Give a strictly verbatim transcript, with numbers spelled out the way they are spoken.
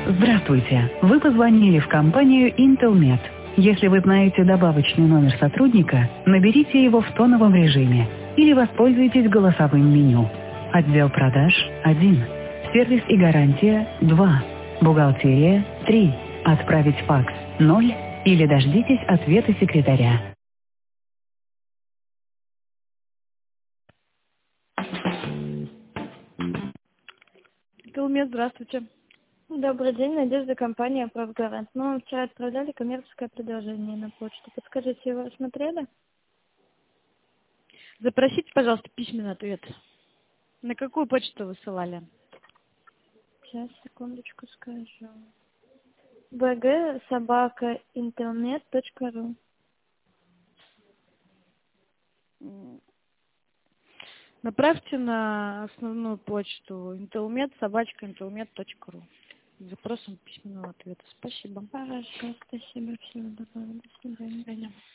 Здравствуйте! Вы позвонили в компанию Intelmet. Если вы знаете добавочный номер сотрудника, наберите его в тоновом режиме или воспользуйтесь голосовым меню. Отдел продаж один, сервис и гарантия два, бухгалтерия три, отправить факс ноль или дождитесь ответа секретаря. Интелмет, здравствуйте. Добрый день, Надежда, компания «Правгарант». Мы вам вчера отправляли коммерческое предложение на почту. Подскажите, его рассмотрели? Запросите, пожалуйста, письменный ответ. На какую почту высылали? Сейчас, секундочку скажу. бэ гэ собака интернет точка ру. Направьте на основную почту intelmet собачка intelmet точка ру с запросом письменного ответа. Спасибо. Хорошо, спасибо, всего доброго, до свидания. До свидания.